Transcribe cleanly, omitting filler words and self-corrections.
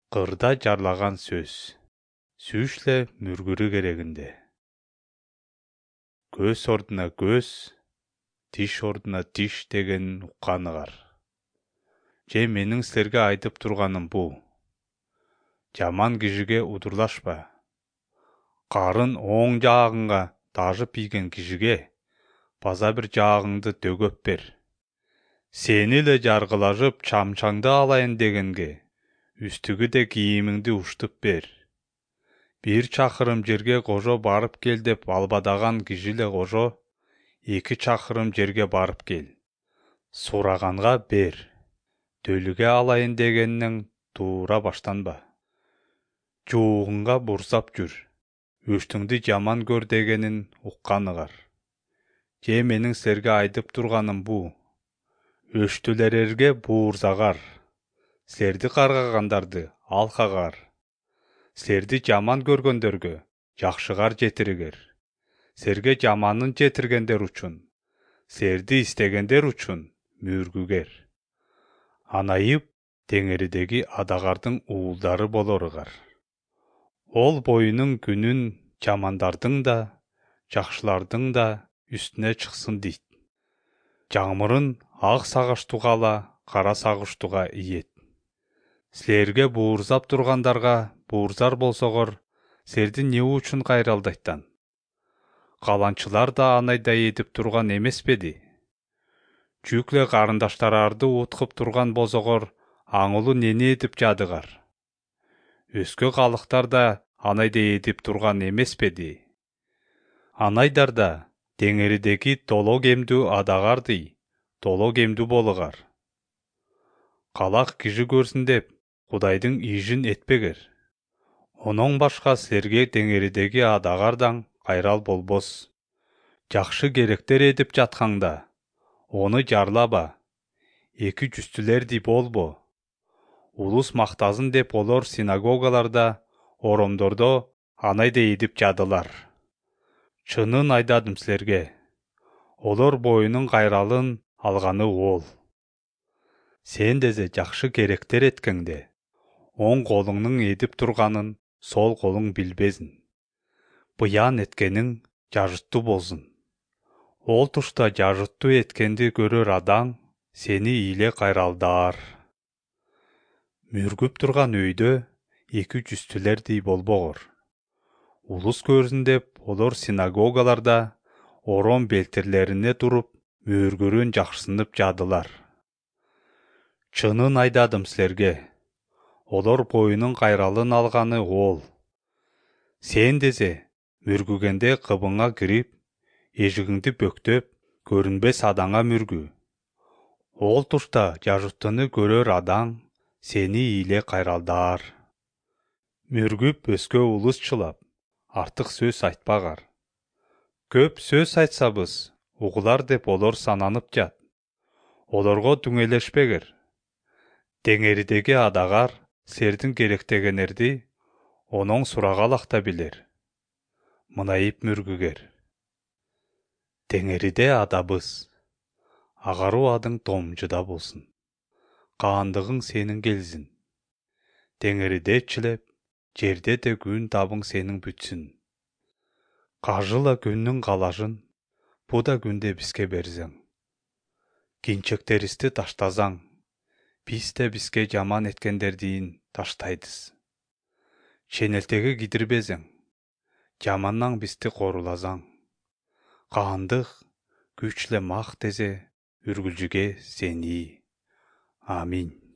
Qырда жарлаган сөз. Сүйшле мүргүрү керегинде. Көз ордуна көз, тиш ордуна тиш дегенин укканыгар. Же менин силерге айтып турганым бу. Жаман кишиге удурлашпа. Карын оң жаагыңга дажып ийген кишиге база бир жаагыңды төгөп бер. Сени эле жаргылажып чамчаңды алайын дегенге үстүгү де кийимиңди уштуп бер. Бир чакырым жерге кожо барып кел деп албадаган кишиле кожо 2 чакырым жерге барып кел. Сураганга бер. Төлүгө алайын дегеннен туура баштанба. Жуугунга бурсап жүр. Өштүңдү жаман көр дегенин укканыгар. Же менин силерге айтып турганым бу. Өштүлерерге буурсагар. Силерди каргагандарды алкагар. Силерди жаман көргөндөргө жакшыгар жетиригер. Силерге жаманын жетиргендер үчүн, силерди истегендер үчүн мүргүгер. Анайып теңеридеги адагардын уулдары болоругар. Ол боюнун күнүн жамандардын да, жакшылардын да үстүнө чыксын дейт. Жамырын ак сагыштууга ала кара сагыштууга ийет. Силерге буурсап тургандарга буурсар болсогор, силерди эмне үчүн кайралдайттан? Каланчылар да анайдай этип турган эмеспеди? Жүкле карындаштарарды уткуп турган болсогор, аңылуу нени этип жадыгар? Өскө калыктар да анайдай этип турган эмеспеди? Анайдар да теңеридеги толо кемдүү адагардый толо кемдүү болугар. Калак киши көрсүн деп Кудайдын ишин этпегер. Онон башка силерге теңеридеги адагардан кайрал болбос. Жакшы керектер этип жатканда, оны жарлаба. Эки жүстүлерди болбо. Улус мактасын деп олор синагогаларда, оромдордо анайдай этип жадылар. Чынын айтадым силерге. Олор боюнун кайралын алганы ол. Сен дезе жакшы керектер эткеңде, оң колуңнун этип турганын сол колуң билбесин. Буян эткениң жажыттуу болсун. Ол тушта жажыттуу эткенди көрөр адаң сени ийиле кайралдаар. Мүргүп турган өйдө 2 жүстүлердей болбогор. Улус көрсүн деп олор синагогаларда ором белтирлерине туруп мүргүрүн жакшысынып жадылар. Чынын айтадым силерге. Олор боюнун кайралын алганы ол. Сен дезе мүргүгенде кыбыңа кирип, эшигиңди бөктөп, көрүнбес адаңа мүргү. Ол тушта жажыттууну көрөр адаң сени ийиле кайралдаар. Мүргүп өскө улусчулап, артык сөз айтпагар. Көп сөз айтсабыз, угулар деп олор сананып жат. Олорго түңөлөшпегер. Теңеридеги адагар силердин керектегенерди онон сурагалакта билер. Мынайып мүргүгер. Теңериде адабыз. Агаруу адың томчуда болсун. Каандыгың сенин келсин. Теңериде чилеп, жерде де күн табың сенин бүтсүн. Кажыла күндүн калашын, бу да күндө бизге берсең. Кинчектерибизди таштасаң, биз де бизге жаман эткендердин таштайбыз. Ченелтеге кидирбесең, жаманнан бизди коруласаң. Каандык, күчле мак дезе, үргүлжүге сени. Аминь.